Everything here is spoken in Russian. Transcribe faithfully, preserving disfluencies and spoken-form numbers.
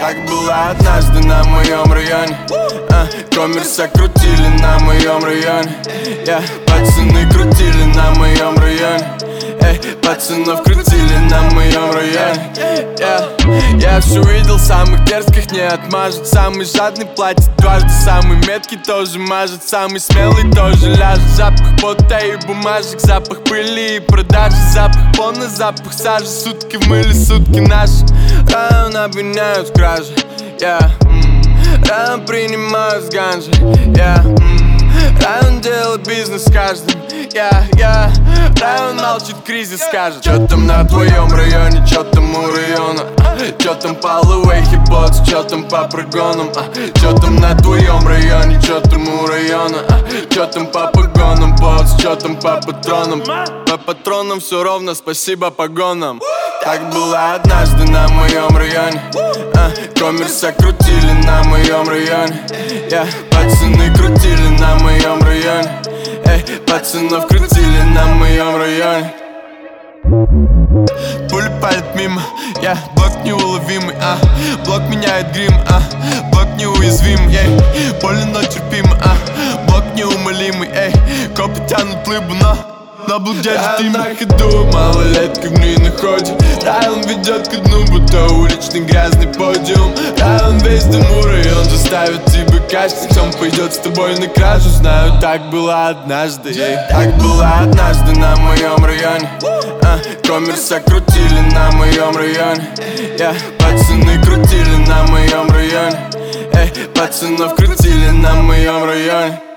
Так было однажды на моем районе. а, Коммерса крутили на моем районе. yeah. Пацаны крутили на моем районе. Эй, пацанов крутили на моем районе. yeah. Я все видел, самых дерзких не отмажет. Самый жадный платит дважды, самый меткий тоже мажет. Самый смелый тоже ляжет. Запах пота и бумажек, запах пыли и продажи. Запах полный, запах сажи. Сутки в мыле, сутки наши. Район обвиняют в краже, yeah. mm. Район принимают с ганжей, yeah. mm. Район делает бизнес с каждым, yeah, yeah. Район молчит, кризис скажет. Чё там на твоем районе, чё там у района? а? Чё там по луэй хип-ботс, чё там по прогонам? а? Чё там на твоем районе, чё там у района? а? Чё там по погонам, ботс, чё там по патронам? По патронам все ровно, спасибо погонам. Так было однажды на моем районе. а, Коммерса крутили на моем районе. yeah. Пацаны крутили на моем районе. Эй, пацанов крутили на моем районе. Пули палят мимо, я yeah. Блок неуловимый, а Блок меняет грим, а Блок неуязвимый, эй Больно, но терпимо, а Блок неумолимый, эй Копы тянут лыбу, но на блок держит имя. На ходу, малолетка в ней на ходе. Район ведет ко дну, будто уличный грязный подиум. Район весь дому, район заставит тебя кашлять. Он пойдет с тобой на кражу, знаю, так было однажды, ей. Так было однажды на моем районе. а, Коммерса крутили на моем районе. yeah. Пацаны крутили на моем районе. Эй, пацанов крутили на моем районе.